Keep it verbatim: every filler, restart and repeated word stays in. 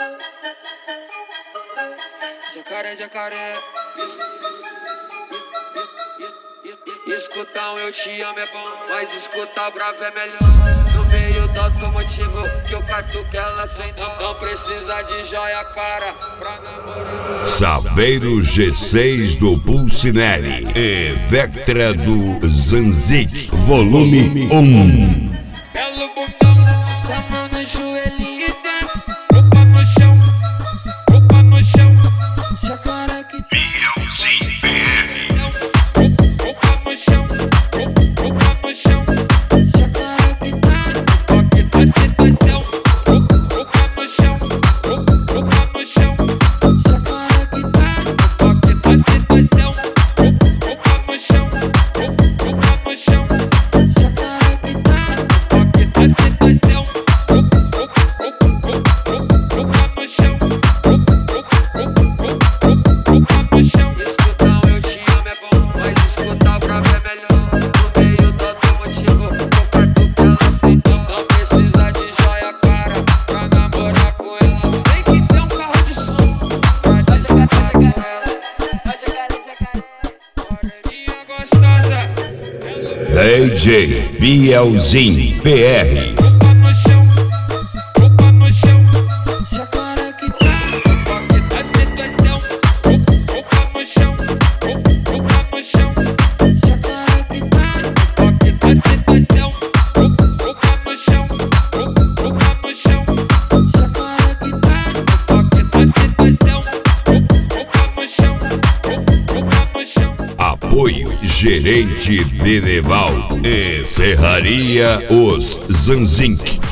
Jacaré, jacaré. Escutar um eu te amo é bom, mas escutar o grave é melhor. No meio do automotivo que eu catuco ela sem dó. Não precisa de joia cara pra namorar. Saveiro G seis do Pulcinelli e Vectra do Zanzik, volume um. Belo bundão, com a mão no joelhinho e desce. Roupa no chão, roupa no chão. Jacaré que Bielzinho B R. roupa no chão, roupa no chão. Jacaré que tá, toque da situação. Roupa no chão, roupa no chão. Jacaré que tá, toque da situação. Roupa no chão, roupa no chão. Jacaré que tá, toque da situação. Roupa no chão, roupa no chão. Escutar um eu te amo é bom, mas escutar o grave é melhor. No meio do automotivo, eu catuco ela sem dó. Não precisa de joia cara pra namorar com ela. Tem que ter um carro de som pra descatar com ela. Ó jacaré, jacaré, moreninha gostosa. D J Bielzinho B R. Roupa no chão, roupa no chão. Jacaré que tá, toque da situação. Roupa no chão, roupa no chão. Jacaré que tá, toque da situação. Roupa no chão, roupa no chão. Jacaré que tá, toque da situação. Roupa no chão, roupa no chão. Apoio Gerente Beneval e Serraria Os Zanzik.